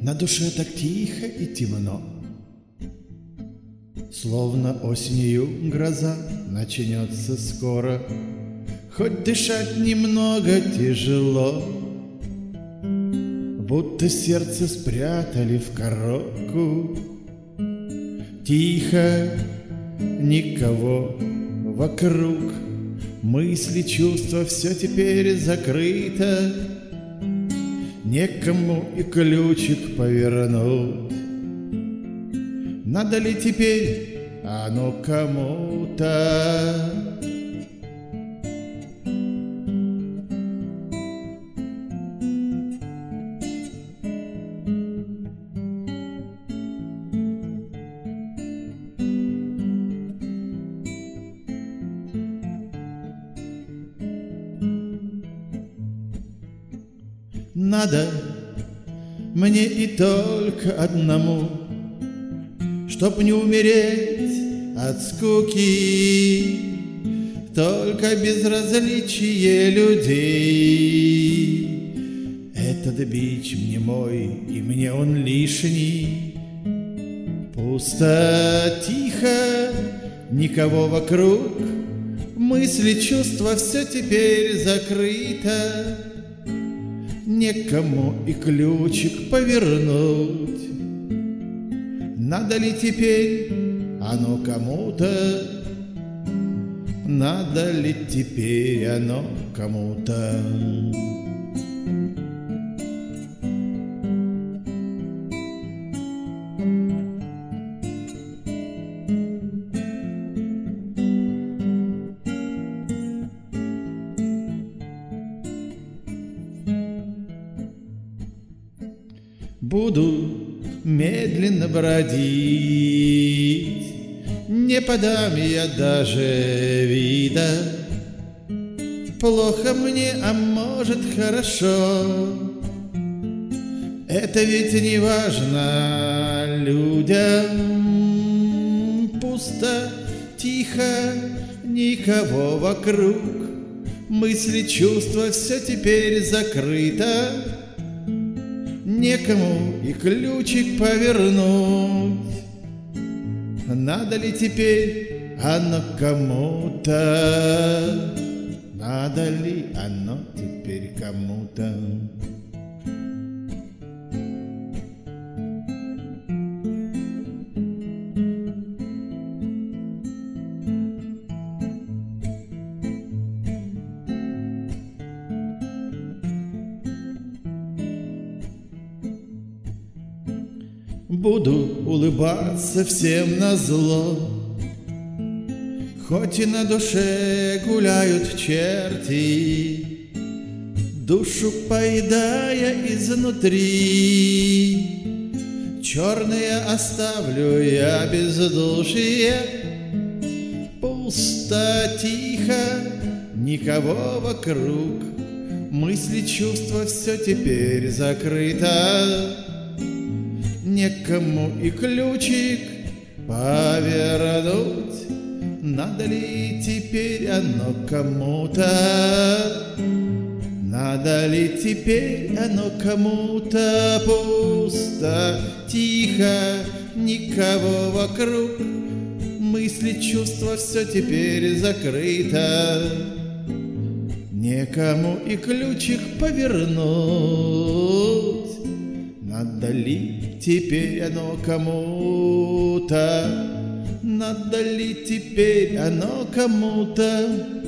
На душе так тихо и темно, словно осенью гроза начнется скоро. Хоть дышать немного тяжело, будто сердце спрятали в коробку. Тихо, никого вокруг, мысли, чувства, все теперь закрыто. Некому и ключик повернуть. Надо ли теперь оно кому-то? Надо мне и только одному, чтоб не умереть от скуки, только безразличие людей. Этот бич мне мой, и мне он лишний. Пусто, тихо, никого вокруг, мысли, чувства, все теперь закрыто. Некому и ключик повернуть. Надо ли теперь оно кому-то? Надо ли теперь оно кому-то? Буду медленно бродить, не подам я даже вида. Плохо мне, а может хорошо, это ведь не важно людям. Пусто, тихо, никого вокруг, мысли, чувства, все теперь закрыто. Некому и ключик повернуть. Надо ли теперь оно кому-то? Надо ли оно теперь кому-то? Буду улыбаться всем назло, хоть и на душе гуляют черти, душу поедая изнутри. Черные оставлю я бездушие. Пусто, тихо, никого вокруг, мысли, чувства, все теперь закрыто. Некому и ключик повернуть. Надо ли теперь оно кому-то? Надо ли теперь оно кому-то? Пусто, тихо, никого вокруг, мысли, чувства, все теперь закрыто. Некому и ключик повернуть. Надо ли теперь оно кому-то? Надо ли теперь оно кому-то?